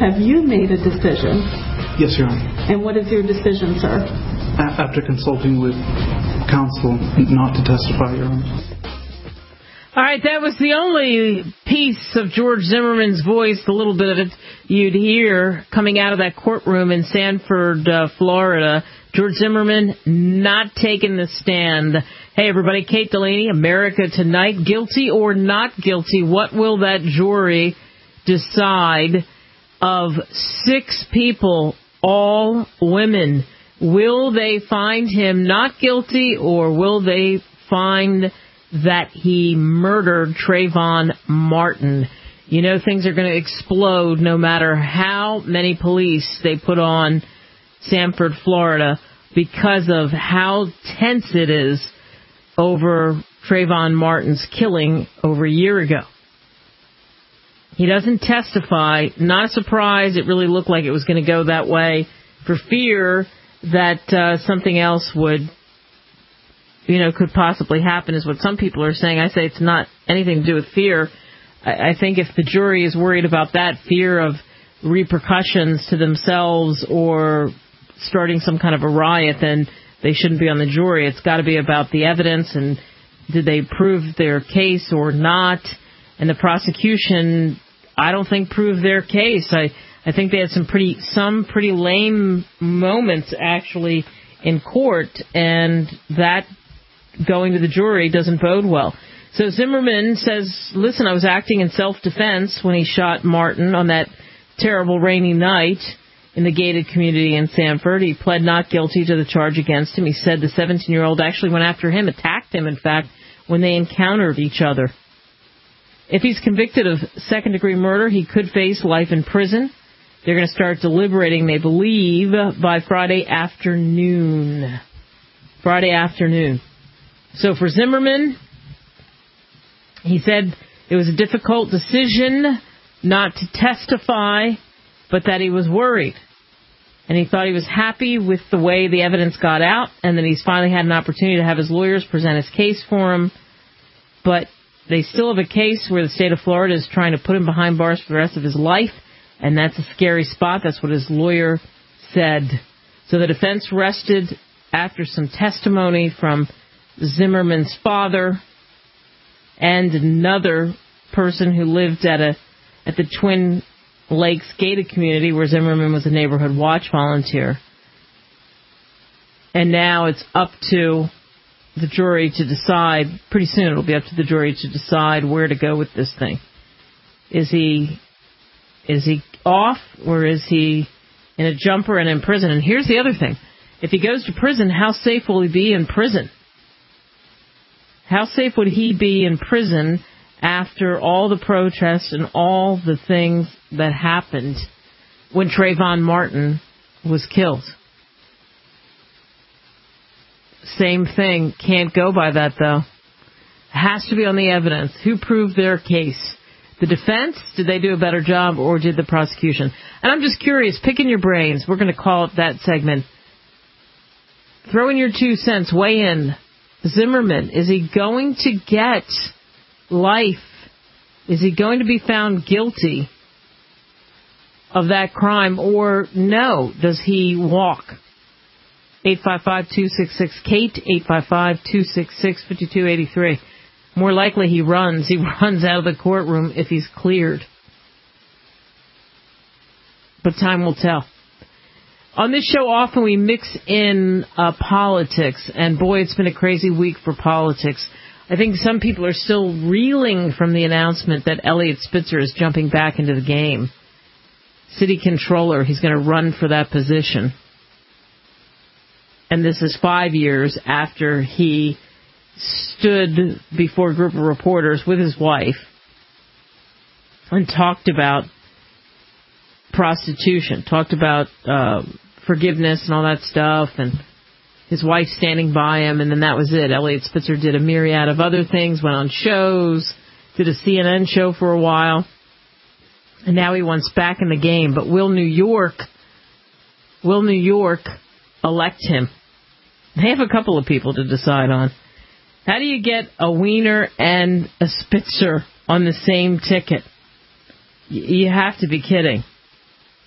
have you made a decision? Yes, Your Honor. And what is your decision, sir? After consulting with counsel not to testify, Your Honor. All right, that was the only piece of George Zimmerman's voice, the little bit of it you'd hear coming out of that courtroom in Sanford, Florida. George Zimmerman not taking the stand. Hey, everybody, Kate Delaney, America Tonight. Guilty or not guilty? What will that jury decide of 6 people, all women? Will they find him not guilty, or will they find that he murdered Trayvon Martin? You know, things are going to explode no matter how many police they put on Sanford, Florida, because of how tense it is over Trayvon Martin's killing over a year ago. He doesn't testify. Not a surprise. It really looked like it was going to go that way, for fear that something else would, could possibly happen, is what some people are saying. I say it's not anything to do with fear. I think if the jury is worried about that, fear of repercussions to themselves or starting some kind of a riot, then they shouldn't be on the jury. It's got to be about the evidence and did they prove their case or not. And the prosecution, I don't think, proved their case. I think they had some pretty lame moments actually in court, and that going to the jury doesn't bode well. So Zimmerman says, listen, I was acting in self-defense when he shot Martin on that terrible rainy night in the gated community in Sanford. He pled not guilty to the charge against him. He said the 17-year-old actually went after him, attacked him, in fact, when they encountered each other. If he's convicted of second-degree murder, he could face life in prison. They're going to start deliberating, they believe, by Friday afternoon. So for Zimmerman, he said it was a difficult decision not to testify, but that he was worried. And he thought he was happy with the way the evidence got out, and that he's finally had an opportunity to have his lawyers present his case for him. But they still have a case where the state of Florida is trying to put him behind bars for the rest of his life, and that's a scary spot. That's what his lawyer said. So the defense rested after some testimony from Zimmerman's father and another person who lived at the Twin Lakes gated community where Zimmerman was a neighborhood watch volunteer. And now it's up to the jury to decide. Pretty soon it'll be up to the jury to decide where to go with this thing. Is he off, or is he in a jumper and in prison? And here's the other thing. If he goes to prison, how safe will he be in prison? How safe would he be in prison after all the protests and all the things that happened when Trayvon Martin was killed? Same thing. Can't go by that, though. Has to be on the evidence. Who proved their case? The defense? Did they do a better job, or did the prosecution? And I'm just curious, picking your brains. We're going to call it that segment. Throw in your 2 cents. Weigh in. Zimmerman, is he going to get life? Is he going to be found guilty of that crime, or no? Does he walk? 855-266-KATE, 855-266-5283. More likely he runs. He runs out of the courtroom if he's cleared. But time will tell. On this show, often we mix in politics, and boy, it's been a crazy week for politics. I think some people are still reeling from the announcement that Eliot Spitzer is jumping back into the game. City controller, he's going to run for that position. And this is 5 years after he stood before a group of reporters with his wife and talked about prostitution, talked about forgiveness and all that stuff, and his wife standing by him, and then that was it. Eliot Spitzer did a myriad of other things, went on shows, did a CNN show for a while, and now he wants back in the game. But will New York elect him? They have a couple of people to decide on. How do you get a Weiner and a Spitzer on the same ticket? You have to be kidding.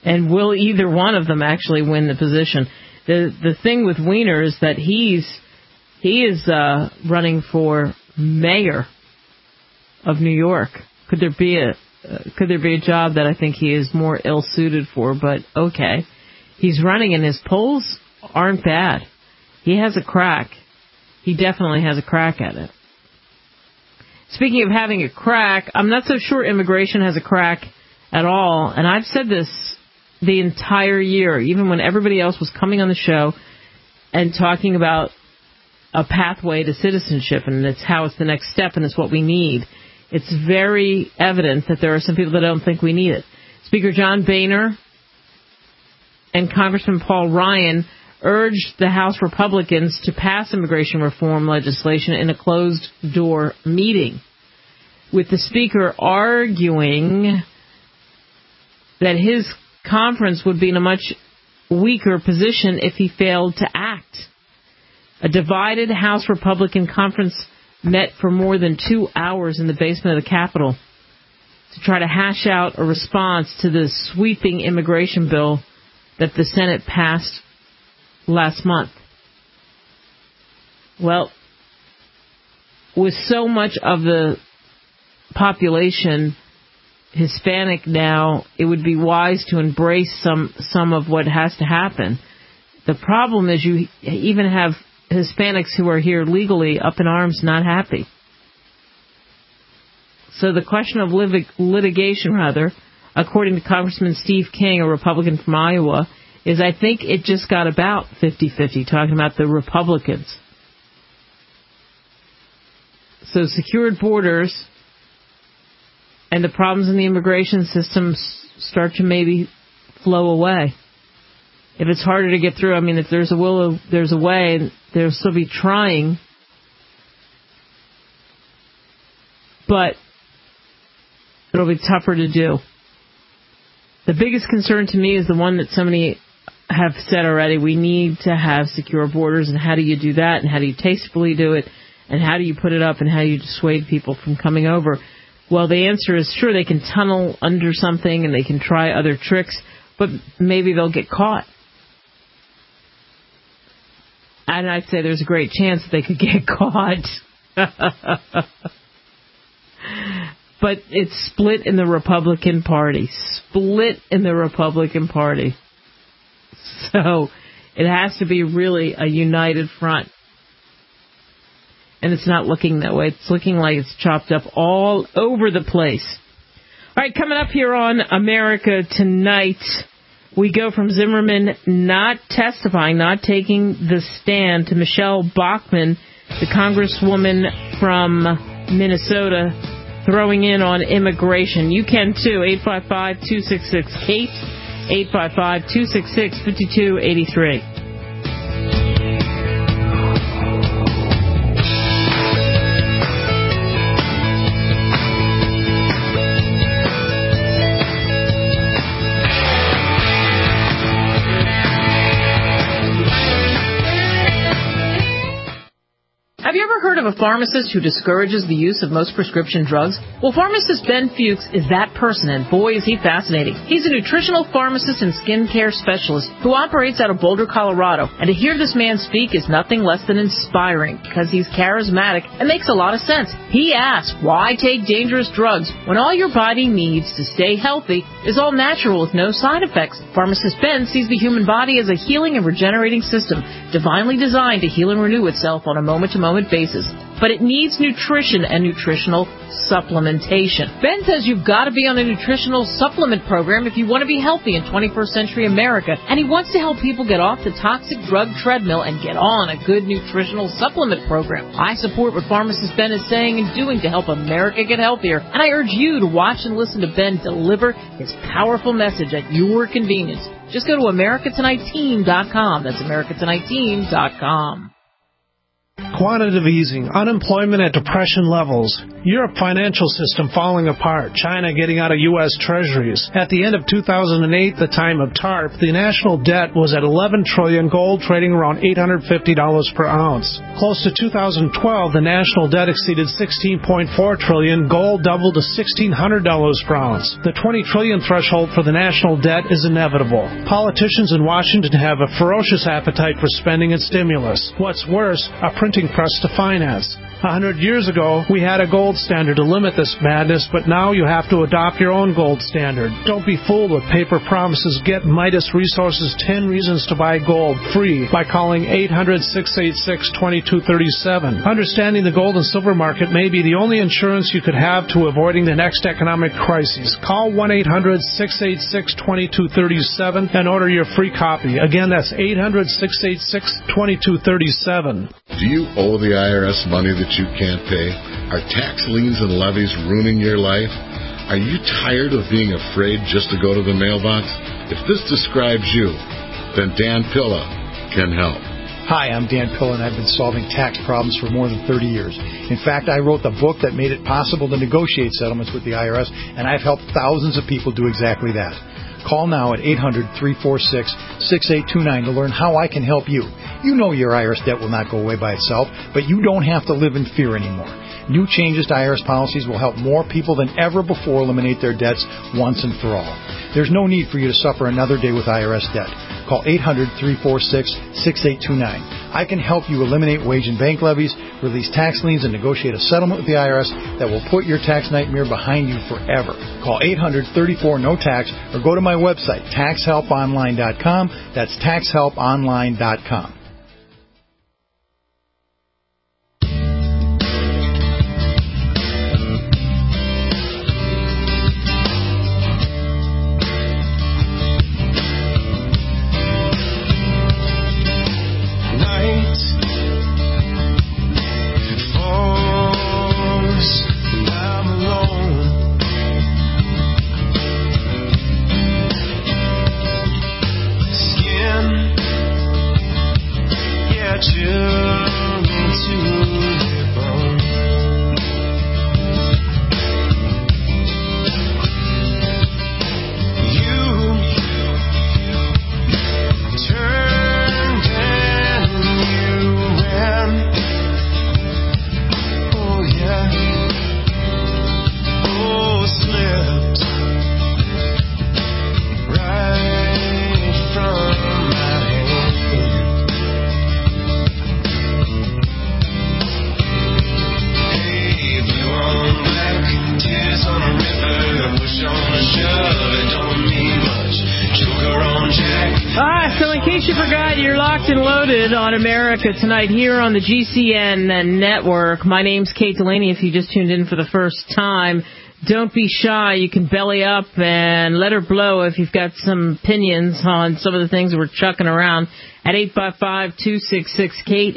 And will either one of them actually win the position? The thing with Weiner is that he is running for mayor of New York. Could there be a job that I think he is more ill-suited for? But okay. He's running and his polls aren't bad. He has a crack. He definitely has a crack at it. Speaking of having a crack, I'm not so sure immigration has a crack at all. And I've said this the entire year, even when everybody else was coming on the show and talking about a pathway to citizenship, and it's how it's the next step and it's what we need. It's very evident that there are some people that don't think we need it. Speaker John Boehner and Congressman Paul Ryan urged the House Republicans to pass immigration reform legislation in a closed-door meeting, with the Speaker arguing that his conference would be in a much weaker position if he failed to act. A divided House Republican conference met for more than 2 hours in the basement of the Capitol to try to hash out a response to the sweeping immigration bill that the Senate passed last month. Well, with so much of the population Hispanic now, it would be wise to embrace some of what has to happen. The problem is you even have Hispanics who are here legally up in arms, not happy. So the question of litigation, according to Congressman Steve King, a Republican from Iowa, is I think it just got about 50-50, talking about the Republicans. So secured borders and the problems in the immigration system start to maybe flow away. If it's harder to get through, I mean, if there's a will, there's a way, and they'll still be trying. But it'll be tougher to do. The biggest concern to me is the one that so many have said already. We need to have secure borders, and how do you do that, and how do you tastefully do it, and how do you put it up, and how do you dissuade people from coming over? Well, the answer is sure, they can tunnel under something, and they can try other tricks, but maybe they'll get caught. And I'd say there's a great chance that they could get caught. But it's split in the Republican Party. Split in the Republican Party. So it has to be really a united front. And it's not looking that way. It's looking like it's chopped up all over the place. All right, coming up here on America Tonight, we go from Zimmerman not testifying, not taking the stand, to Michelle Bachmann, the congresswoman from Minnesota, throwing in on immigration. You can too. 855-266-KATE, 855-266-5283. Have you ever heard of a pharmacist who discourages the use of most prescription drugs? Well, pharmacist Ben Fuchs is that person, and boy, is he fascinating. He's a nutritional pharmacist and skincare specialist who operates out of Boulder, Colorado. And to hear this man speak is nothing less than inspiring, because he's charismatic and makes a lot of sense. He asks, why take dangerous drugs when all your body needs to stay healthy is all natural with no side effects? Pharmacist Ben sees the human body as a healing and regenerating system, divinely designed to heal and renew itself on a moment-to-moment basis. But it needs nutrition and nutritional supplementation. Ben says you've got to be on a nutritional supplement program if you want to be healthy in 21st century America, and he wants to help people get off the toxic drug treadmill and get on a good nutritional supplement program. I support what pharmacist Ben is saying and doing to help America get healthier, and I urge you to watch and listen to Ben deliver his powerful message at your convenience. Just go to AmericaTonightTeam.com. That's AmericaTonightTeam.com. Quantitative easing, unemployment at depression levels, Europe financial system falling apart, China getting out of U.S. treasuries. At the end of 2008, the time of TARP, the national debt was at $11 trillion, gold trading around $850 per ounce. Close to 2012, the national debt exceeded $16.4 trillion, gold doubled to $1,600 per ounce. The $20 trillion threshold for the national debt is inevitable. Politicians in Washington have a ferocious appetite for spending and stimulus. What's worse, a printing press to finance. 100 years ago, we had a gold standard to limit this madness, but now you have to adopt your own gold standard. Don't be fooled with paper promises. Get Midas Resources 10 Reasons to Buy Gold free by calling 800-686-2237. Understanding the gold and silver market may be the only insurance you could have to avoiding the next economic crisis. Call 1-800-686-2237 and order your free copy. Again, that's 800-686-2237. Do you owe the IRS money that you can't pay? Are tax liens and levies ruining your life? Are you tired of being afraid just to go to the mailbox? If this describes you, then Dan Pilla can help. Hi, I'm Dan Pilla, and I've been solving tax problems for more than 30 years. In fact, I wrote the book that made it possible to negotiate settlements with the IRS, and I've helped thousands of people do exactly that. Call now at 800-346-6829 to learn how I can help you. You know your IRS debt will not go away by itself, but you don't have to live in fear anymore. New changes to IRS policies will help more people than ever before eliminate their debts once and for all. There's no need for you to suffer another day with IRS debt. Call 800-346-6829. I can help you eliminate wage and bank levies, release tax liens, and negotiate a settlement with the IRS that will put your tax nightmare behind you forever. Call 800-34-NO-TAX or go to my website, taxhelponline.com. That's taxhelponline.com. On America Tonight here on the GCN network. My name's Kate Delaney. If you just tuned in for the first time, don't be shy. You can belly up and let her blow if you've got some opinions on some of the things we're chucking around at 855-266-KATE,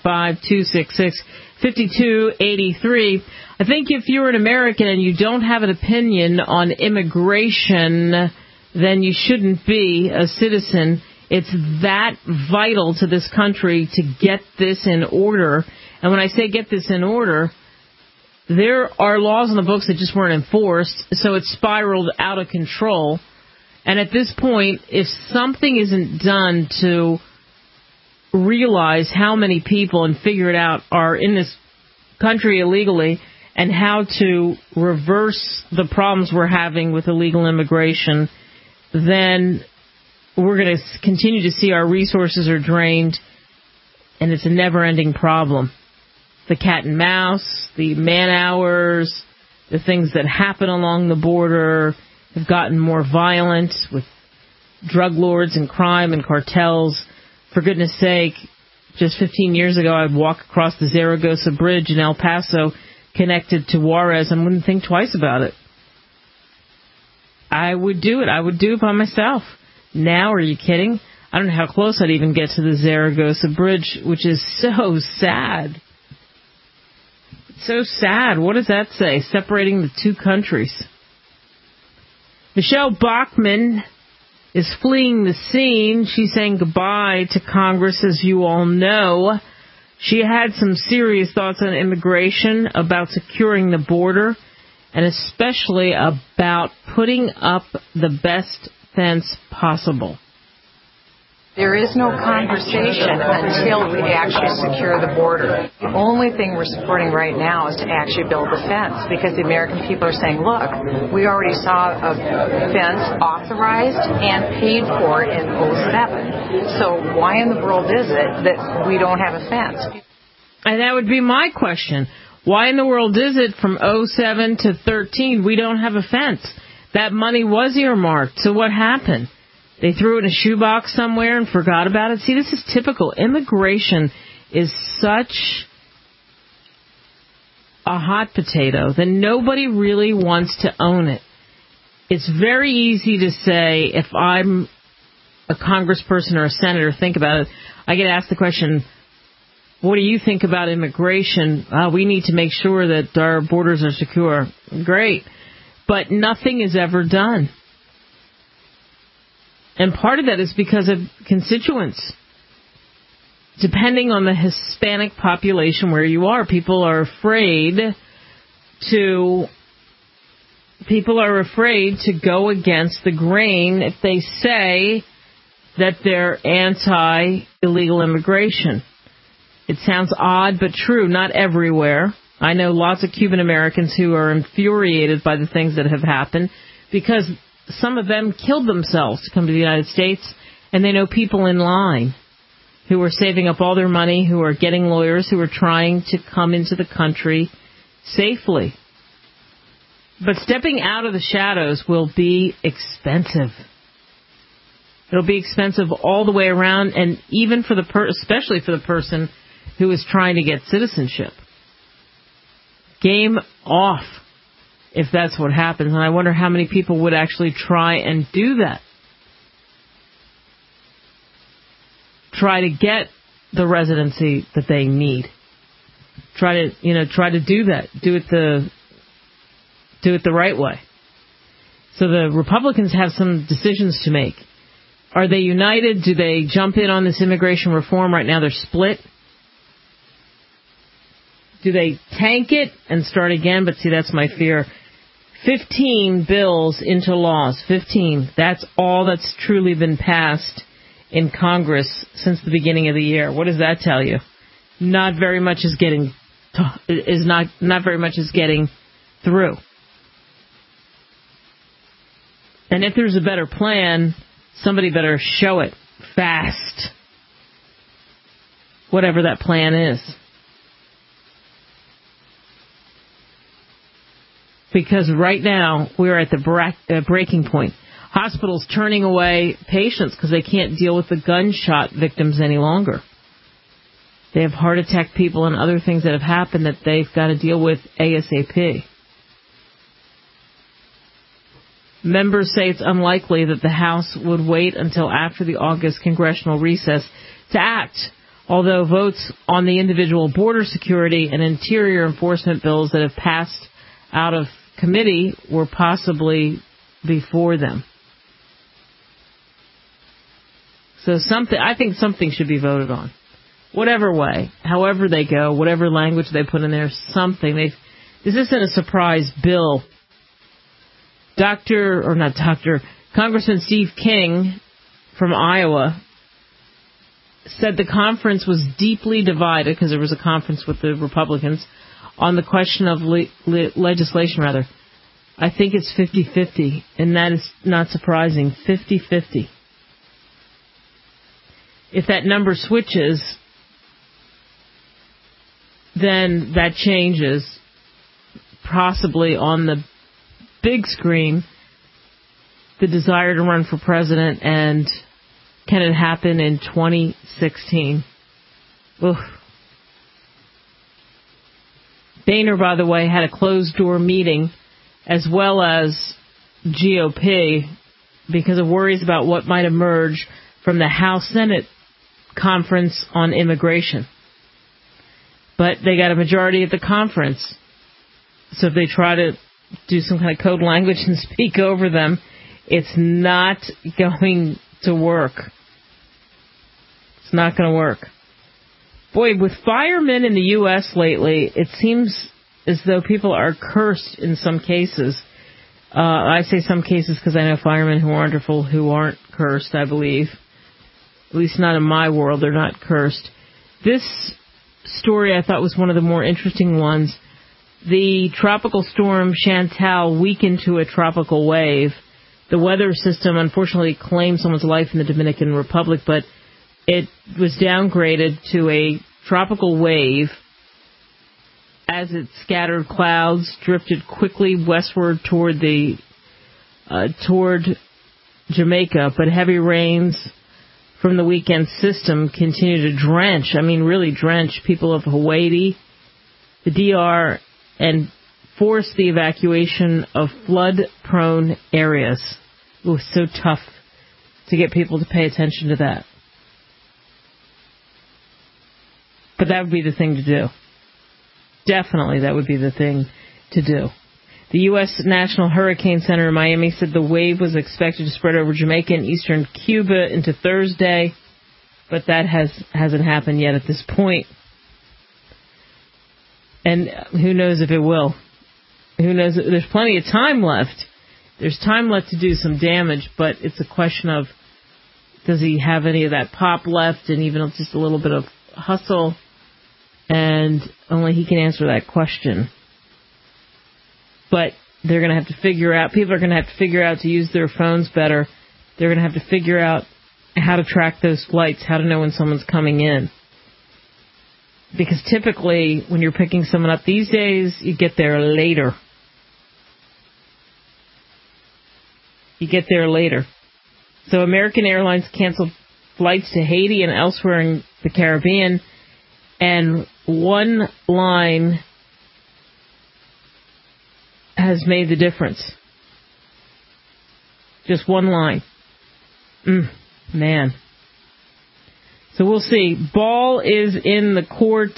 855-266-5283. I think if you're an American and you don't have an opinion on immigration, then you shouldn't be a citizen. It's that vital to this country to get this in order. And when I say get this in order, there are laws in the books that just weren't enforced, so it spiraled out of control. And at this point, if something isn't done to realize how many people and figure it out are in this country illegally and how to reverse the problems we're having with illegal immigration, then we're going to continue to see our resources are drained, and it's a never-ending problem. The cat and mouse, the man-hours, the things that happen along the border have gotten more violent with drug lords and crime and cartels. For goodness sake, just 15 years ago, I'd walk across the Zaragoza Bridge in El Paso connected to Juarez and wouldn't think twice about it. I would do it. I would do it by myself. Now, are you kidding? I don't know how close I'd even get to the Zaragoza Bridge, which is so sad. So sad. What does that say? Separating the two countries. Michelle Bachmann is fleeing the scene. She's saying goodbye to Congress, as you all know. She had some serious thoughts on immigration, about securing the border, and especially about putting up the best fence possible. There is no conversation until we actually secure the border. The only thing we're supporting right now is to actually build the fence, because the American people are saying, look, we already saw a fence authorized and paid for in 2007. So why in the world is it that we don't have a fence? And that would be my question. Why in the world is it from 2007 to 2013 we don't have a fence? That money was earmarked. So what happened? They threw it in a shoebox somewhere and forgot about it. See, this is typical. Immigration is such a hot potato that nobody really wants to own it. It's very easy to say, if I'm a congressperson or a senator, think about it. I get asked the question, what do you think about immigration? We need to make sure that our borders are secure. Great. But nothing is ever done. And part of that is because of constituents. Depending on the Hispanic population where you are, people are afraid to go against the grain if they say that they're anti-illegal immigration. It sounds odd but true. Not everywhere. I know lots of Cuban Americans who are infuriated by the things that have happened because some of them killed themselves to come to the United States, and they know people in line who are saving up all their money, who are getting lawyers, who are trying to come into the country safely. But stepping out of the shadows will be expensive. It'll be expensive all the way around, and even for especially for the person who is trying to get citizenship. Game off if that's what happens. And I wonder how many people would actually try and do that. Try to get the residency that they need. Try to do that. Do it the right way. So the Republicans have some decisions to make. Are they united? Do they jump in on this immigration reform? Right now they're split. Do they tank it and start again? But see, that's my fear. 15 bills into laws. 15. That's all that's truly been passed in Congress since the beginning of the year. What does that tell you? Not very much is getting through. And if there's a better plan, somebody better show it fast. Whatever that plan is. Because right now, we're at the breaking point. Hospitals turning away patients because they can't deal with the gunshot victims any longer. They have heart attack people and other things that have happened that they've got to deal with ASAP. Members say it's unlikely that the House would wait until after the August congressional recess to act, although votes on the individual border security and interior enforcement bills that have passed out of committee were possibly before them. So I think something should be voted on. Whatever way, however they go, whatever language they put in there, something. This isn't a surprise bill. Congressman Steve King from Iowa said the conference was deeply divided, because there was a conference with the Republicans, on the question of legislation. I think it's 50-50, and that is not surprising. 50-50. If that number switches, then that changes, possibly on the big screen, the desire to run for president, and can it happen in 2016? Oof. Boehner, by the way, had a closed-door meeting, as well as GOP, because of worries about what might emerge from the House-Senate conference on immigration. But they got a majority at the conference. So if they try to do some kind of code language and speak over them, it's not going to work. It's not going to work. Boy, with firemen in the U.S. lately, it seems as though people are cursed in some cases. I say some cases because I know firemen who are wonderful who aren't cursed, I believe. At least not in my world, they're not cursed. This story I thought was one of the more interesting ones. The tropical storm Chantal weakened to a tropical wave. The weather system unfortunately claimed someone's life in the Dominican Republic, but it was downgraded to a tropical wave as it scattered clouds, drifted quickly westward toward Jamaica, but heavy rains from the weekend system continue to really drench people of Hawaii, the DR, and force the evacuation of flood-prone areas. It was so tough to get people to pay attention to that. But that would be the thing to do. Definitely that would be the thing to do. The U.S. National Hurricane Center in Miami said the wave was expected to spread over Jamaica and eastern Cuba into Thursday, but that hasn't happened yet at this point. And who knows if it will. Who knows? There's plenty of time left. There's time left to do some damage, but it's a question of, does he have any of that pop left and even just a little bit of hustle? And only he can answer that question. But they're going to have to figure out, people are going to have to figure out to use their phones better. They're going to have to figure out how to track those flights, how to know when someone's coming in. Because typically, when you're picking someone up these days, you get there later. So American Airlines canceled flights to Haiti and elsewhere in the Caribbean, and one line has made the difference. Just one line. Man. So we'll see. Ball is in the court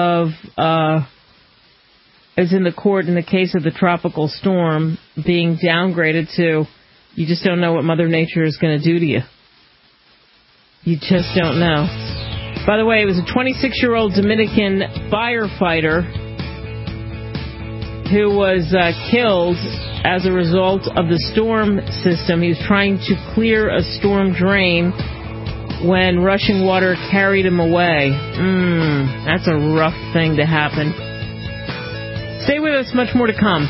in the case of the tropical storm being downgraded to, you just don't know what Mother Nature is going to do to you. You just don't know. By the way, it was a 26-year-old Dominican firefighter who was killed as a result of the storm system. He was trying to clear a storm drain when rushing water carried him away. That's a rough thing to happen. Stay with us, much more to come.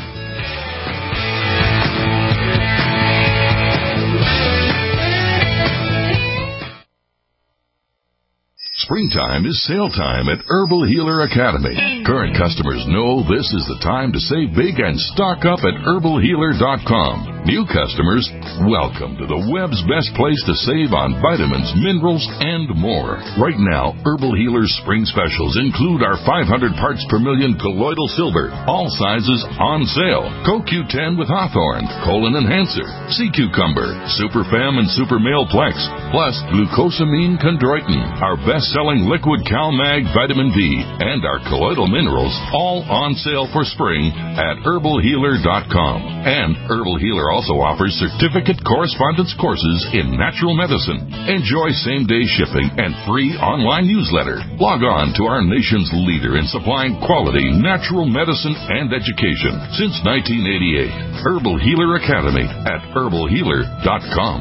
Springtime is sale time at Herbal Healer Academy. Current customers know this is the time to save big and stock up at herbalhealer.com. New customers, welcome to the web's best place to save on vitamins, minerals, and more. Right now, Herbal Healer's spring specials include our 500 parts per million colloidal silver, all sizes on sale, CoQ10 with Hawthorne, Colon Enhancer, Sea Cucumber, Super Fem and Super Male Plex, plus glucosamine chondroitin, our best-selling liquid CalMag vitamin D, and our colloidal minerals, all on sale for spring at herbalhealer.com. And Herbal Healer also offers certificate correspondence courses in natural medicine. Enjoy same-day shipping and free online newsletter. Log on to our nation's leader in supplying quality natural medicine and education since 1988. Herbal Healer Academy at herbalhealer.com.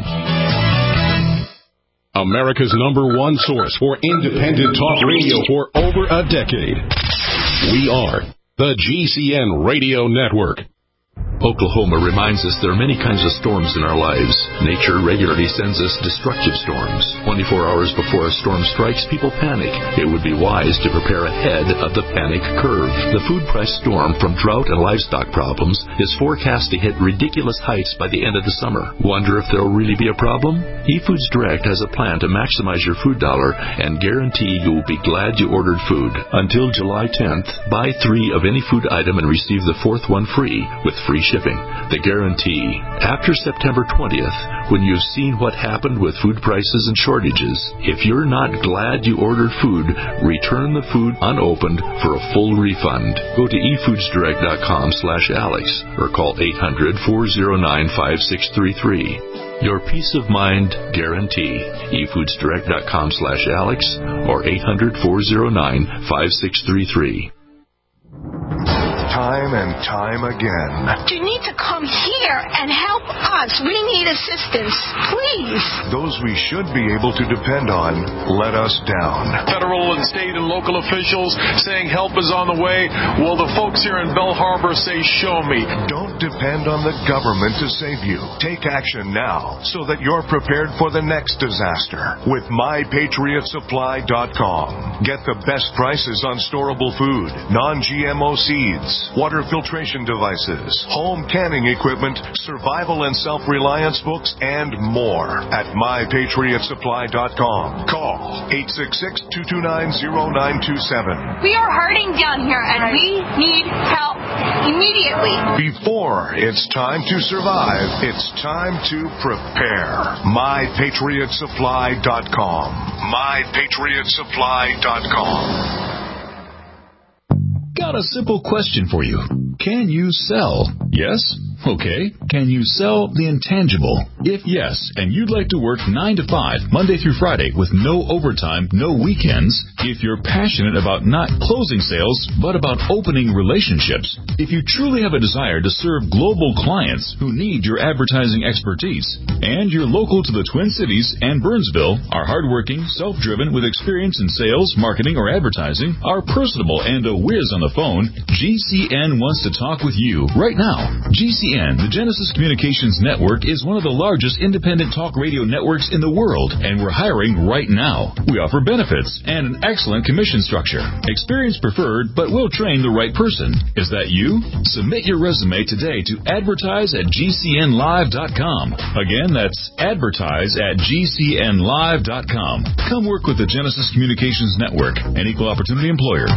America's #1 source for independent talk radio for over a decade. We are the GCN Radio Network. Oklahoma reminds us there are many kinds of storms in our lives. Nature regularly sends us destructive storms. 24 hours before a storm strikes, people panic. It would be wise to prepare ahead of the panic curve. The food price storm from drought and livestock problems is forecast to hit ridiculous heights by the end of the summer. Wonder if there will really be a problem? eFoods Direct has a plan to maximize your food dollar and guarantee you will be glad you ordered food. Until July 10th, buy 3 of any food item and receive the 4th one free with free shipping. The guarantee. After September 20th, when you've seen what happened with food prices and shortages, if you're not glad you ordered food, return the food unopened for a full refund. Go to efoodsdirect.com/Alex or call 800-409-5633. Your peace of mind guarantee. eFoodsDirect.com/Alex or 800-409-5633. Time and time again. You need to come here and help us. We need assistance, please. Those we should be able to depend on let us down. Federal and state and local officials saying help is on the way. Well, the folks here in Belle Harbor say, show me. Don't depend on the government to save you. Take action now so that you're prepared for the next disaster with MyPatriotSupply.com. Get the best prices on storable food, non-GMO seeds, water filtration devices, home canning equipment, survival and self-reliance books, and more at MyPatriotSupply.com. Call 866-229-0927. We are hurting down here, and we need help immediately. Before it's time to survive, it's time to prepare. MyPatriotSupply.com. MyPatriotSupply.com. Got a simple question for you. Can you sell? Yes? Okay. Can you sell the intangible? If yes, and you'd like to work 9 to 5, Monday through Friday, with no overtime, no weekends, if you're passionate about not closing sales, but about opening relationships, if you truly have a desire to serve global clients who need your advertising expertise, and you're local to the Twin Cities and Burnsville, are hardworking, self-driven, with experience in sales, marketing, or advertising, are personable, and a whiz on the phone, GCN wants to talk with you right now. GCN, the Genesis Communications Network, is one of the largest independent talk radio networks in the world, and we're hiring right now. We offer benefits and an excellent commission structure. Experience preferred, but we'll train the right person. Is that you? Submit your resume today to advertise@gcnlive.com. Again, that's advertise@gcnlive.com. Come work with the Genesis Communications Network, an equal opportunity employer.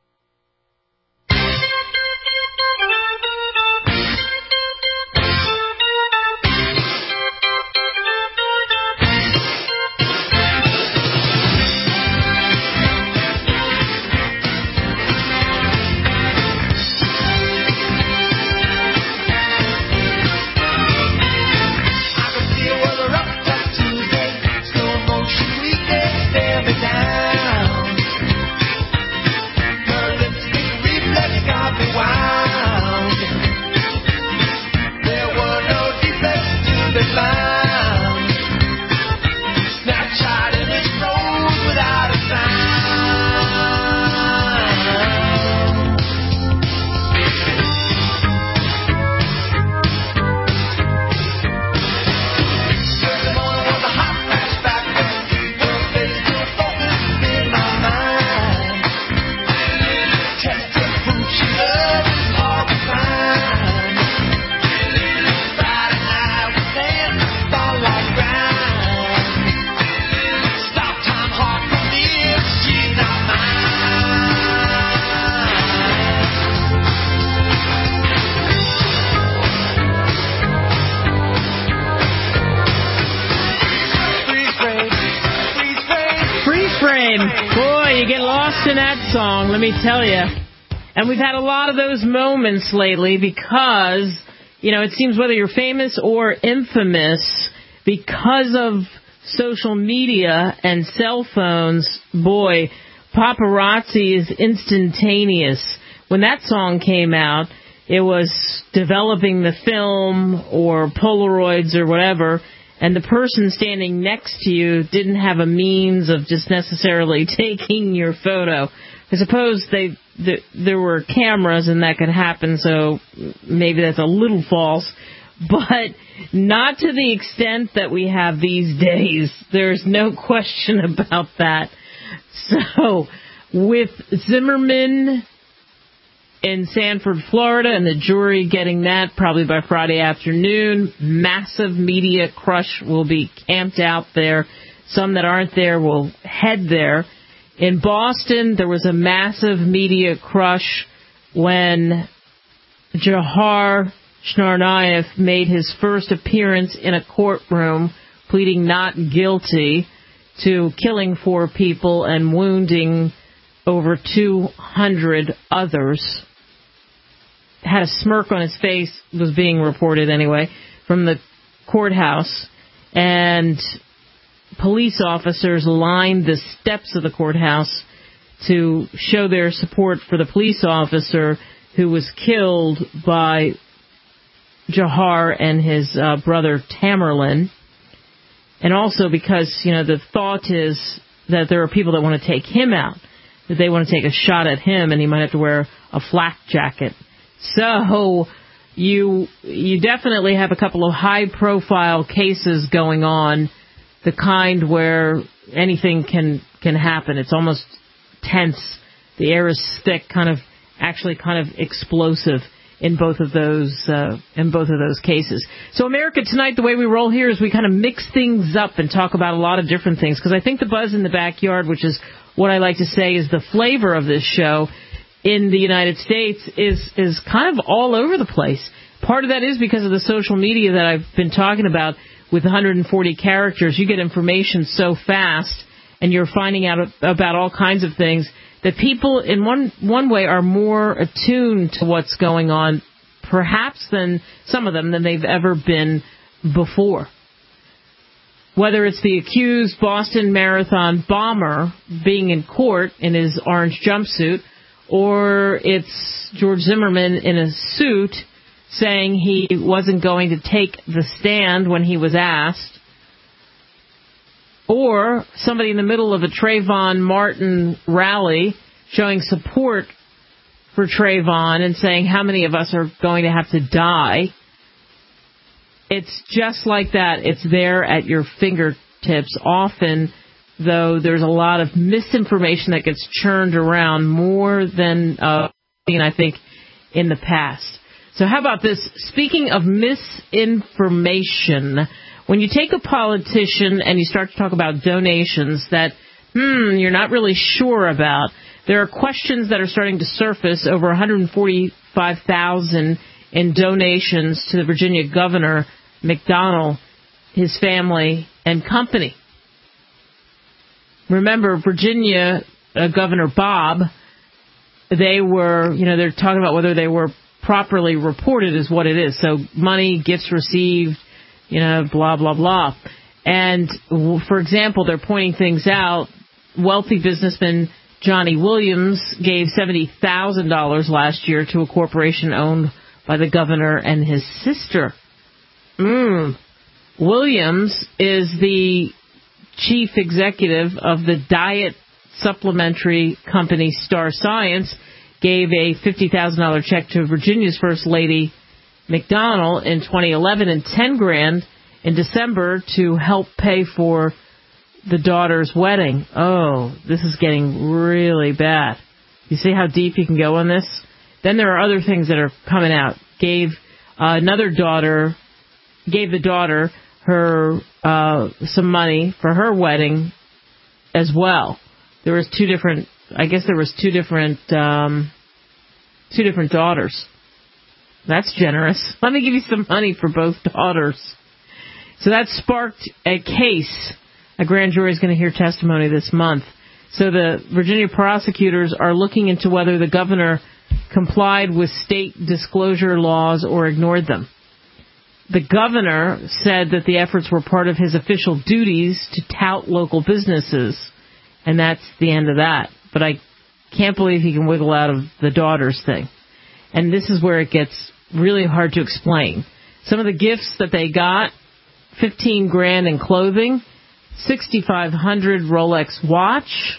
Let me tell you. And we've had a lot of those moments lately because, it seems whether you're famous or infamous, because of social media and cell phones, boy, paparazzi is instantaneous. When that song came out, it was developing the film or Polaroids or whatever, and the person standing next to you didn't have a means of just necessarily taking your photo. I suppose there were cameras and that could happen, so maybe that's a little false, but not to the extent that we have these days. There's no question about that. So, with Zimmerman in Sanford, Florida, and the jury getting that probably by Friday afternoon, massive media crush will be camped out there. Some that aren't there will head there. In Boston, there was a massive media crush when Jahar Tsarnaev made his first appearance in a courtroom, pleading not guilty to killing 4 people and wounding over 200 others. Had a smirk on his face, was being reported anyway, from the courthouse. and police officers lined the steps of the courthouse to show their support for the police officer who was killed by Jahar and his brother Tamerlan. And also because, the thought is that there are people that want to take him out, that they want to take a shot at him, and he might have to wear a flak jacket. So you definitely have a couple of high-profile cases going on, the kind where anything can happen. It's almost tense. The air is thick, kind of explosive in both of those cases. So America Tonight, the way we roll here is we kind of mix things up and talk about a lot of different things, because I think the buzz in the backyard, which is what I like to say is the flavor of this show in the United States, is kind of all over the place. Part of that is because of the social media that I've been talking about. With 140 characters, you get information so fast, and you're finding out about all kinds of things that people, in one way, are more attuned to what's going on, perhaps than some of them, than they've ever been before. Whether it's the accused Boston Marathon bomber being in court in his orange jumpsuit, or it's George Zimmerman in a suit saying he wasn't going to take the stand when he was asked, or somebody in the middle of a Trayvon Martin rally showing support for Trayvon and saying how many of us are going to have to die. It's just like that. It's there at your fingertips. Often, though, there's a lot of misinformation that gets churned around more than I think in the past. So how about this? Speaking of misinformation, when you take a politician and you start to talk about donations that you're not really sure about, there are questions that are starting to surface. Over 145,000 in donations to the Virginia Governor McDonnell, his family, and company. Remember, Virginia Governor Bob, they're talking about whether they were properly reported is what it is. So money, gifts received, blah, blah, blah. And, for example, they're pointing things out. Wealthy businessman Johnny Williams gave $70,000 last year to a corporation owned by the governor and his sister. Williams is the chief executive of the diet supplementary company Star Science, gave a $50,000 check to Virginia's First Lady McDonnell in 2011 and $10,000 in December to help pay for the daughter's wedding. Oh, this is getting really bad. You see how deep you can go on this? Then there are other things that are coming out. Gave the daughter her some money for her wedding as well. There was two different daughters. That's generous. Let me give you some money for both daughters. So that sparked a case. A grand jury is going to hear testimony this month. So the Virginia prosecutors are looking into whether the governor complied with state disclosure laws or ignored them. The governor said that the efforts were part of his official duties to tout local businesses, and that's the end of that. But I can't believe he can wiggle out of the daughters thing. And this is where it gets really hard to explain. Some of the gifts that they got, $15,000 in clothing, $6,500 Rolex watch,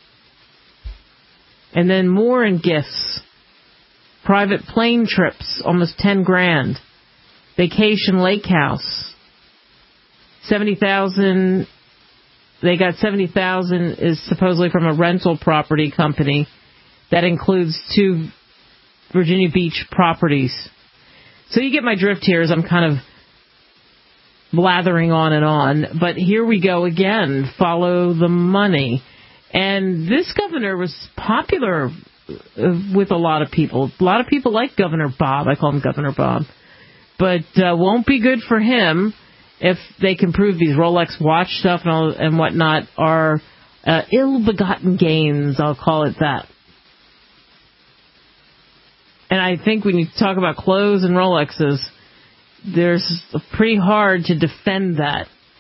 and then more in gifts. Private plane trips, almost $10,000. Vacation lake house, $70,000. They got $70,000 is supposedly from a rental property company that includes 2 Virginia Beach properties. So you get my drift here as I'm kind of blathering on and on. But here we go again. Follow the money. And this governor was popular with a lot of people. A lot of people like Governor Bob. I call him Governor Bob. But won't be good for him if they can prove these Rolex watch stuff and whatnot are ill-begotten gains. I'll call it that. And I think when you talk about clothes and Rolexes, there's pretty hard to defend that.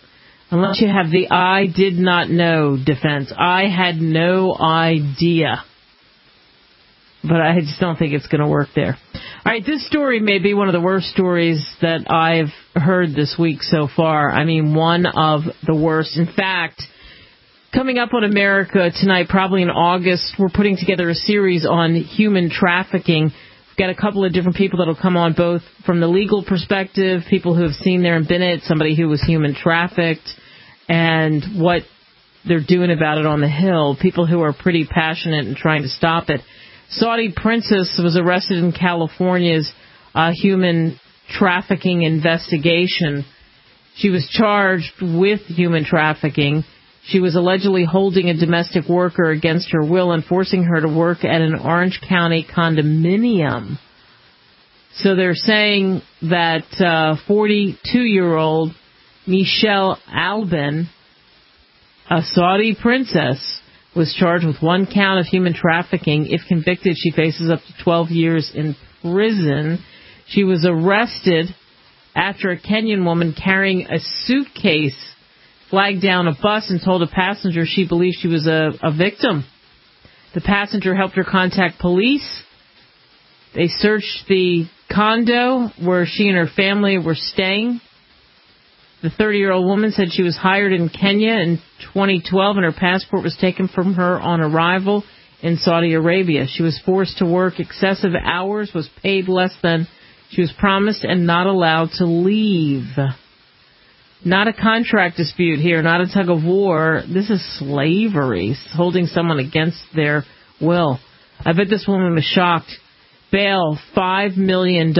Unless you have the I did not know defense. I had no idea. But I just don't think it's going to work there. All right, this story may be one of the worst stories that I've heard this week so far. I mean, one of the worst. In fact, coming up on America tonight, probably in August, we're putting together a series on human trafficking. We've got a couple of different people that will come on, both from the legal perspective, people who have seen there and been it, somebody who was human trafficked, and what they're doing about it on the Hill, people who are pretty passionate and trying to stop it. Saudi princess was arrested in California's human trafficking investigation. She was charged with human trafficking. She was allegedly holding a domestic worker against her will and forcing her to work at an Orange County condominium. So they're saying that 42-year-old Michelle Albin, a Saudi princess, was charged with one count of human trafficking. If convicted, she faces up to 12 years in prison. She was arrested after a Kenyan woman carrying a suitcase flagged down a bus and told a passenger she believed she was a victim. The passenger helped her contact police. They searched the condo where she and her family were staying. The 30-year-old woman said she was hired in Kenya in 2012 and her passport was taken from her on arrival in Saudi Arabia. She was forced to work excessive hours, was paid less than she was promised, and not allowed to leave. Not a contract dispute here, not a tug of war. This is slavery, holding someone against their will. I bet this woman was shocked. Bail, $5 million.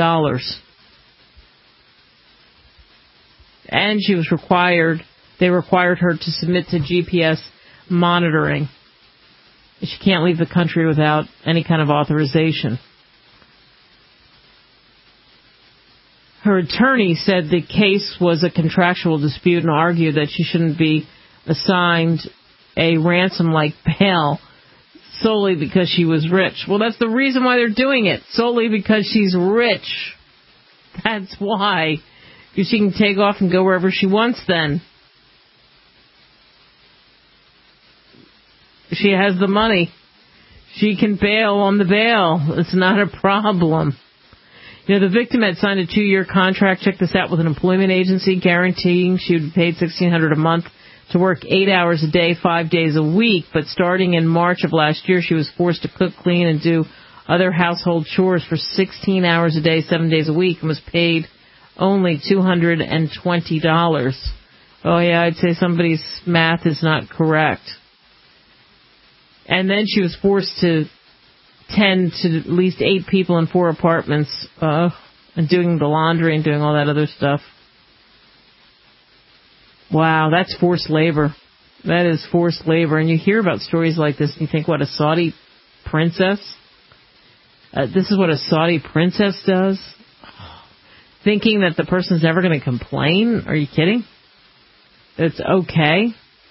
And they required her to submit to GPS monitoring. She can't leave the country without any kind of authorization. Her attorney said the case was a contractual dispute and argued that she shouldn't be assigned a ransom-like bail solely because she was rich. Well, that's the reason why they're doing it, solely because she's rich. That's why. Because she can take off and go wherever she wants then. She has the money. She can bail on the bail. It's not a problem. You know, the victim had signed a 2-year contract, check this out, with an employment agency guaranteeing she would be paid $1,600 a month to work 8 hours a day, 5 days a week. But starting in March of last year, she was forced to cook, clean, and do other household chores for 16 hours a day, 7 days a week, and was paid only $220. Oh, yeah, I'd say somebody's math is not correct. And then she was forced to tend to at least 8 people in 4 apartments, and doing the laundry and doing all that other stuff. Wow, that's forced labor. That is forced labor. And you hear about stories like this and you think, what, a Saudi princess? This is what a Saudi princess does? Thinking that the person's never going to complain? Are you kidding? It's okay?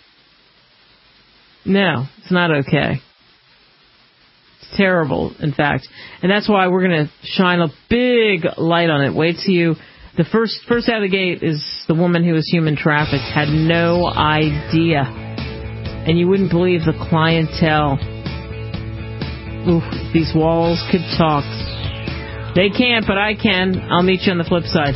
No, it's not okay. It's terrible, in fact. And that's why we're going to shine a big light on it. Wait till you... The first out of the gate is the woman who was human trafficked. Had no idea. And you wouldn't believe the clientele. Oof, these walls could talk. They can't, but I can. I'll meet you on the flip side.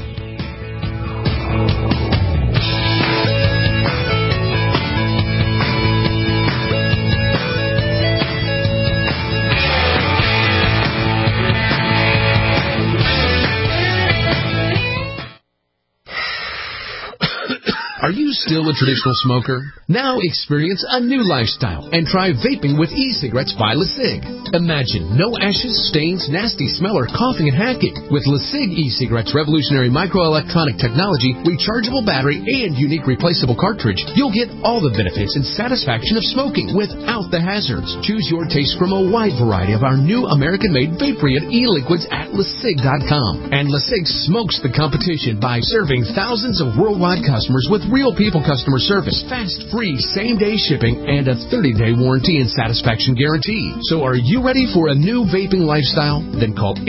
Are you still a traditional smoker? Now experience a new lifestyle and try vaping with e-cigarettes by LeSig. Imagine no ashes, stains, nasty smell, or coughing and hacking. With LeSig e-cigarettes' revolutionary microelectronic technology, rechargeable battery, and unique replaceable cartridge, you'll get all the benefits and satisfaction of smoking without the hazards. Choose your taste from a wide variety of our new American-made vape-free e-liquids at LeSig.com. And LeSig smokes the competition by serving thousands of worldwide customers with real people reliable customer service, fast, free, same-day shipping, and a 30-day warranty and satisfaction guarantee. So are you ready for a new vaping lifestyle? Then call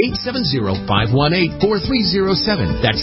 870-518-4307. That's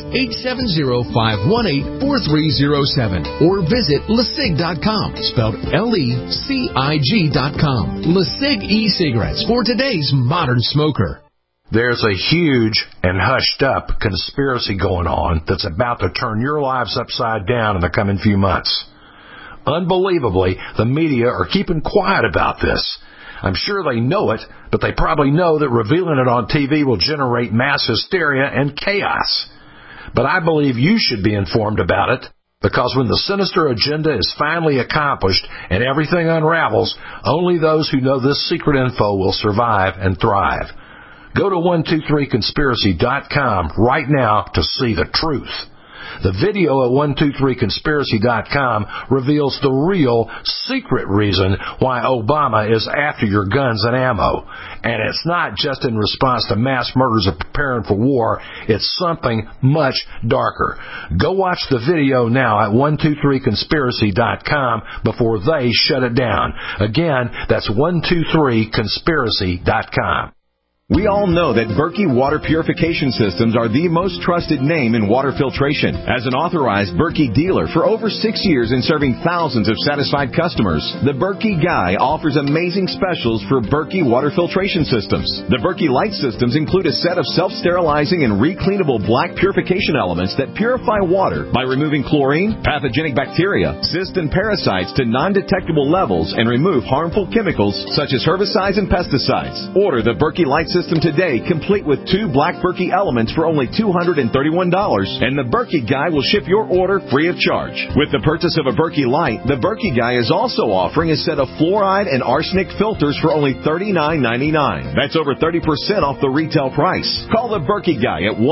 870-518-4307. Or visit LeSig.com, spelled LECIG.com. LeSig e-cigarettes for today's modern smoker. There's a huge and hushed-up conspiracy going on that's about to turn your lives upside down in the coming few months. Unbelievably, the media are keeping quiet about this. I'm sure they know it, but they probably know that revealing it on TV will generate mass hysteria and chaos. But I believe you should be informed about it, because when the sinister agenda is finally accomplished and everything unravels, only those who know this secret info will survive and thrive. Go to 123conspiracy.com right now to see the truth. The video at 123conspiracy.com reveals the real, secret reason why Obama is after your guns and ammo. And it's not just in response to mass murders of preparing for war. It's something much darker. Go watch the video now at 123conspiracy.com before they shut it down. Again, that's 123conspiracy.com. We all know that Berkey Water Purification Systems are the most trusted name in water filtration. As an authorized Berkey dealer for over 6 years and serving thousands of satisfied customers, the Berkey Guy offers amazing specials for Berkey Water Filtration Systems. The Berkey Light Systems include a set of self-sterilizing and recleanable black purification elements that purify water by removing chlorine, pathogenic bacteria, cysts, and parasites to non-detectable levels and remove harmful chemicals such as herbicides and pesticides. Order the Berkey Light System today, complete with 2 black Berkey elements for only $231, and the Berkey Guy will ship your order free of charge. With the purchase of a Berkey Light, the Berkey Guy is also offering a set of fluoride and arsenic filters for only $39.99. That's over 30% off the retail price. Call the Berkey Guy at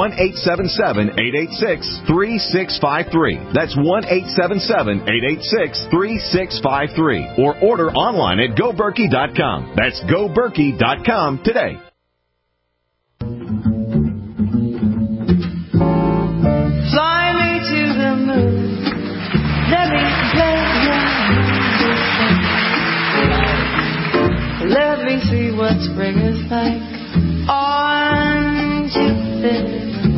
1-877-886-3653. That's 1-877-886-3653. Or order online at GoBerkey.com. That's GoBerkey.com today. Fly me to the moon. Let me play your Let me see what spring is like on Jupiter.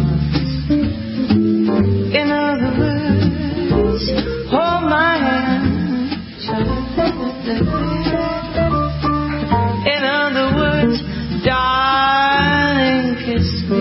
In other words, hold my hand. In other words, darling, kiss me.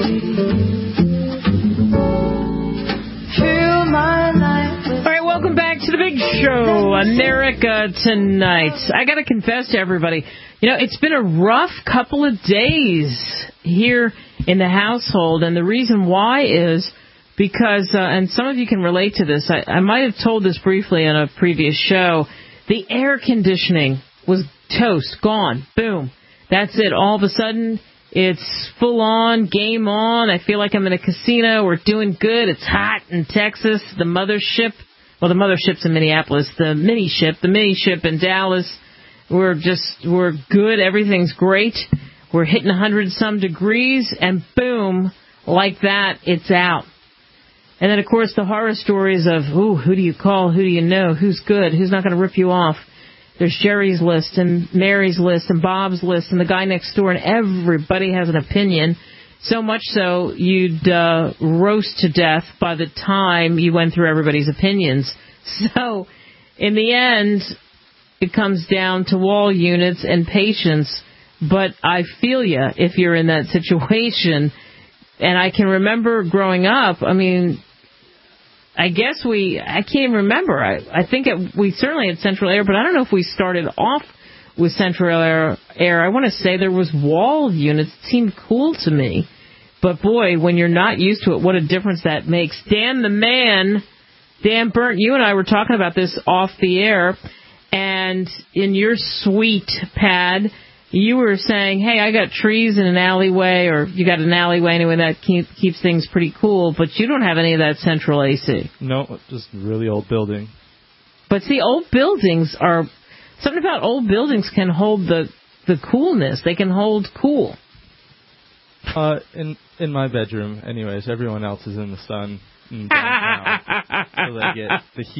Welcome back to the big show, America Tonight. I got to confess to everybody, it's been a rough couple of days here in the household, and the reason why is because, and some of you can relate to this, I might have told this briefly on a previous show, the air conditioning was toast, gone, boom. That's it. All of a sudden, it's full on, game on. I feel like I'm in a casino. We're doing good. It's hot in Texas. The mothership. Well, the mothership's in Minneapolis. The mini ship in Dallas. We're good. Everything's great. We're hitting 100-some degrees, and boom, like that, it's out. And then, of course, the horror stories of, who do you call? Who do you know? Who's good? Who's not going to rip you off? There's Jerry's list and Mary's list and Bob's list and the guy next door, and everybody has an opinion. So much so, you'd roast to death by the time you went through everybody's opinions. So, in the end, it comes down to wall units and patience. But I feel you if you're in that situation. And I can remember growing up, I can't even remember. I think we certainly had central air, but I don't know if we started off with central air. I want to say there was wall units. It seemed cool to me. But boy, when you're not used to it, what a difference that makes. Dan the man, Dan Burnt, you and I were talking about this off the air, and in your suite pad, you were saying, hey, I got trees in an alleyway, or you got an alleyway anyway, that keeps things pretty cool, but you don't have any of that central AC. No, just really old building. But see, old buildings are, something about old buildings can hold the coolness. They can hold cool. In my bedroom, anyways. Everyone else is in the sun in downtown, so they get the heat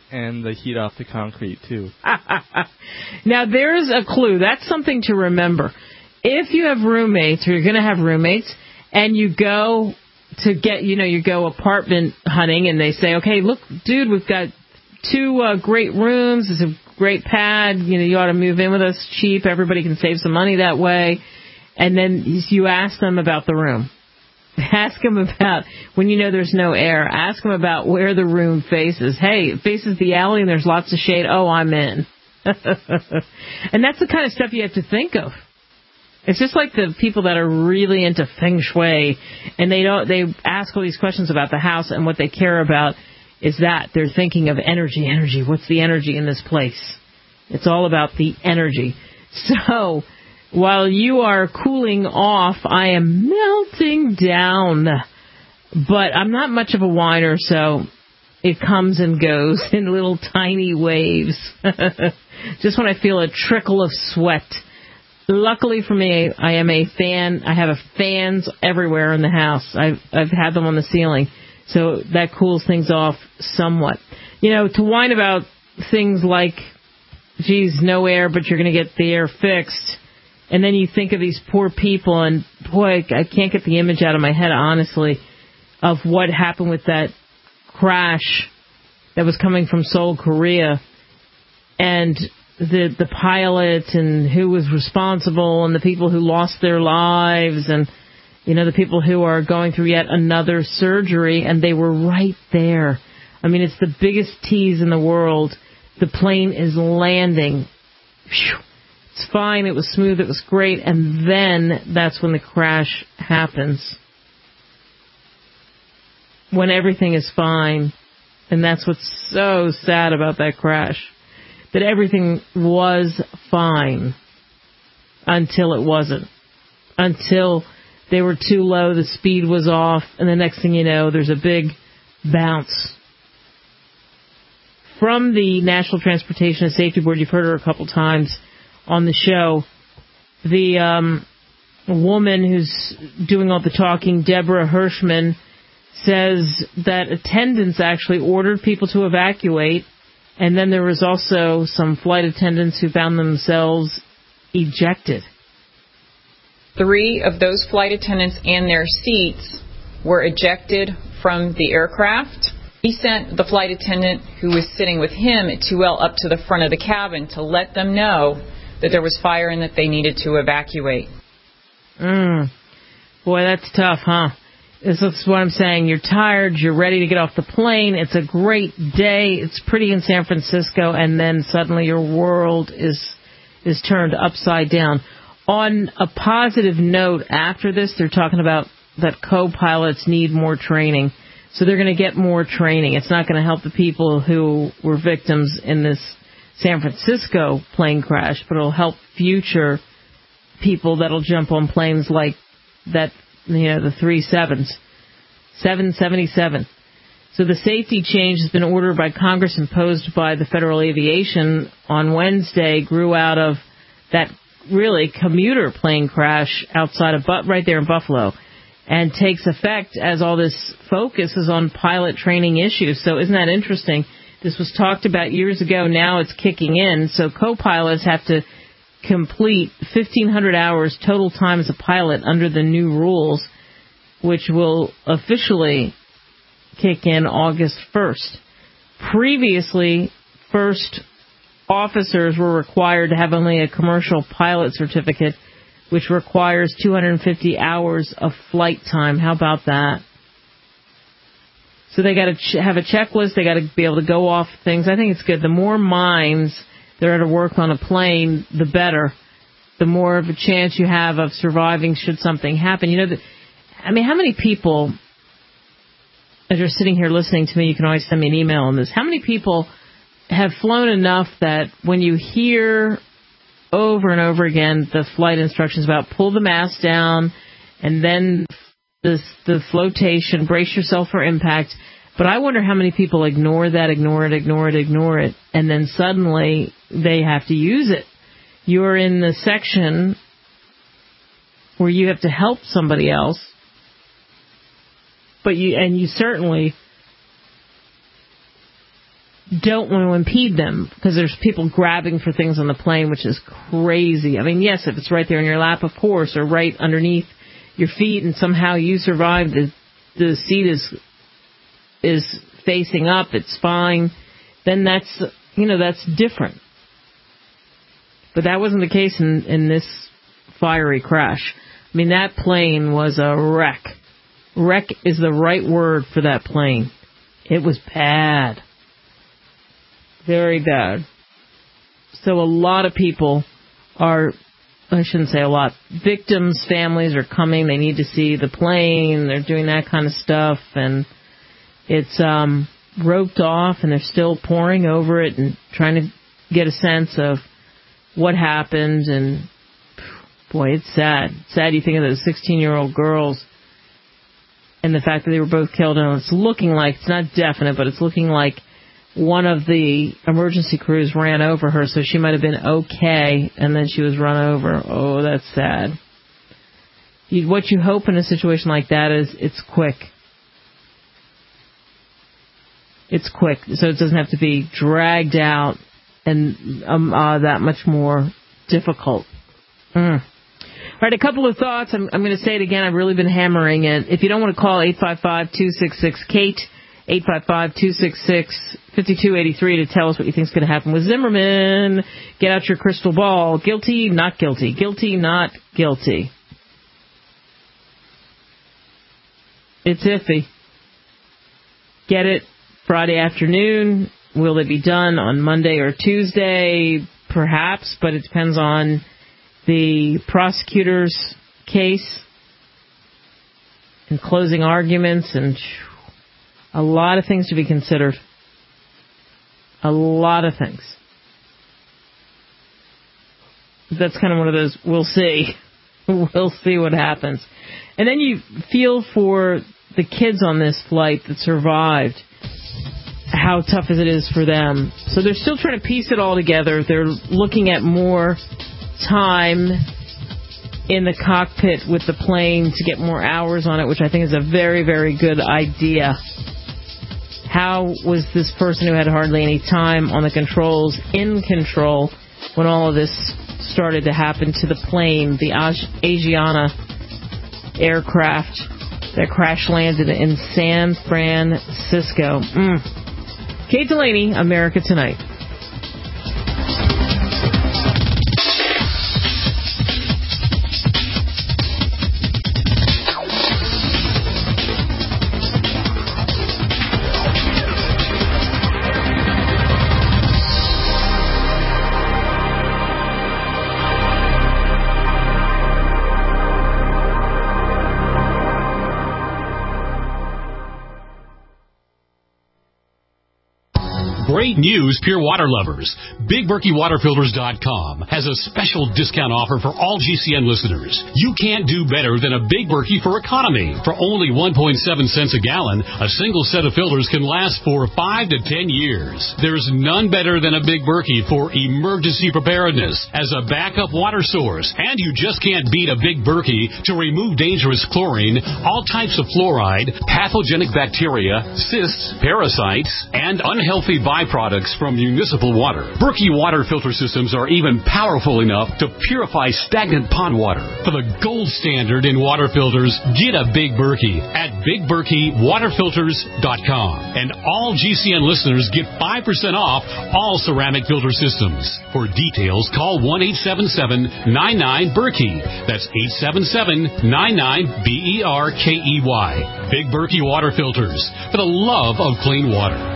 and the heat off the concrete, too. Now, there's a clue. That's something to remember. If you have roommates, or you're going to have roommates, and you go to get, you go apartment hunting, and they say, okay, look, dude, we've got 2 great rooms. It's a great pad. You ought to move in with us cheap. Everybody can save some money that way. And then you ask them about the room. Ask them about, when there's no air, ask them about where the room faces. Hey, it faces the alley and there's lots of shade. Oh, I'm in. And that's the kind of stuff you have to think of. It's just like the people that are really into feng shui, and they ask all these questions about the house, and what they care about is that they're thinking of energy. What's the energy in this place? It's all about the energy. So, while you are cooling off, I am melting down. But I'm not much of a whiner, so it comes and goes in little tiny waves. Just when I feel a trickle of sweat. Luckily for me, I am a fan. I have fans everywhere in the house. I've had them on the ceiling, so that cools things off somewhat. To whine about things like, geez, no air, but you're going to get the air fixed. And then you think of these poor people, and boy, I can't get the image out of my head, honestly, of what happened with that crash that was coming from Seoul, Korea, and the pilot, and who was responsible, and the people who lost their lives, and the people who are going through yet another surgery, and they were right there. I mean, it's the biggest tease in the world. The plane is landing. Phew. It's fine, it was smooth, it was great, and then that's when the crash happens. When everything is fine, and that's what's so sad about that crash. That everything was fine until it wasn't. Until they were too low, the speed was off, and the next thing you know, there's a big bounce. From the National Transportation and Safety Board, you've heard her a couple times on the show, the woman who's doing all the talking, Deborah Hirschman, says that attendants actually ordered people to evacuate, and then there was also some flight attendants who found themselves ejected. 3 of those flight attendants and their seats were ejected from the aircraft. He sent the flight attendant who was sitting with him at 2L up to the front of the cabin to let them know that there was fire and that they needed to evacuate. Boy, that's tough, huh? This is what I'm saying. You're tired. You're ready to get off the plane. It's a great day. It's pretty in San Francisco. And then suddenly your world is turned upside down. On a positive note, after this, they're talking about that co-pilots need more training. So they're going to get more training. It's not going to help the people who were victims in this San Francisco plane crash, but it'll help future people that'll jump on planes like that, the 777. So the safety change has been ordered by Congress, imposed by the Federal Aviation on Wednesday, grew out of that really commuter plane crash outside of right there in Buffalo, and takes effect as all this focus is on pilot training issues. So isn't that interesting? This was talked about years ago. Now it's kicking in. So co-pilots have to complete 1,500 hours total time as a pilot under the new rules, which will officially kick in August 1st. Previously, first officers were required to have only a commercial pilot certificate, which requires 250 hours of flight time. How about that? So they got to have a checklist. They got to be able to go off things. I think it's good. The more minds that are to work on a plane, the better. The more of a chance you have of surviving should something happen. How many people, as you're sitting here listening to me, you can always send me an email on this. How many people have flown enough that when you hear over and over again the flight instructions about pull the mask down and then the flotation, brace yourself for impact, but I wonder how many people ignore that, ignore it, and then suddenly they have to use it. You're in the section where you have to help somebody else, but you certainly don't want to impede them because there's people grabbing for things on the plane, which is crazy. I mean, yes, if it's right there in your lap, of course, or right underneath your feet, and somehow you survive, the seat is facing up, it's fine, then that's different. But that wasn't the case in this fiery crash. I mean, that plane was a wreck. Wreck is the right word for that plane. It was bad. Very bad. So a lot of people are, I shouldn't say a lot, victims' families are coming. They need to see the plane. They're doing that kind of stuff. And it's roped off, and they're still poring over it and trying to get a sense of what happened. And boy, it's sad. It's sad you think of those 16-year-old girls and the fact that they were both killed. And it's looking like, it's not definite, but it's looking like one of the emergency crews ran over her, so she might have been okay, and then she was run over. Oh, that's sad. What you hope in a situation like that is it's quick. It's quick, so it doesn't have to be dragged out and that much more difficult. All right, a couple of thoughts. I'm going to say it again. I've really been hammering it. If you don't want to call, 855-266-KATE, 855-266-5283 to tell us what you think is going to happen with Zimmerman. Get out your crystal ball. Guilty, not guilty. Guilty, not guilty. It's iffy. Get it Friday afternoon. Will they be done on Monday or Tuesday? Perhaps, but it depends on the prosecutor's case and closing arguments, and a lot of things to be considered. A lot of things. That's kind of one of those, we'll see. We'll see what happens. And then you feel for the kids on this flight that survived, how tough it is for them. So they're still trying to piece it all together. They're looking at more time in the cockpit with the plane to get more hours on it, which I think is a very, very good idea. How was this person who had hardly any time on the controls in control when all of this started to happen to the plane, the Asiana aircraft that crash landed in San Francisco? Kate Delaney, America Tonight. Great news, Pure Water lovers. BigBerkeyWaterFilters.com has a special discount offer for all GCN listeners. You can't do better than a Big Berkey for economy. For only 1.7 cents a gallon, a single set of filters can last for 5 to 10 years. There's none better than a Big Berkey for emergency preparedness as a backup water source. And you just can't beat a Big Berkey to remove dangerous chlorine, all types of fluoride, pathogenic bacteria, cysts, parasites, and unhealthy byproducts from municipal water. Berkey water filter systems are even powerful enough to purify stagnant pond water. For the gold standard in water filters, get a Big Berkey at BigBerkeyWaterFilters.com. And all GCN listeners get 5% off all ceramic filter systems. For details, call 1-877-99-BERKEY. That's 877-99-BERKEY. Big Berkey Water Filters, for the love of clean water.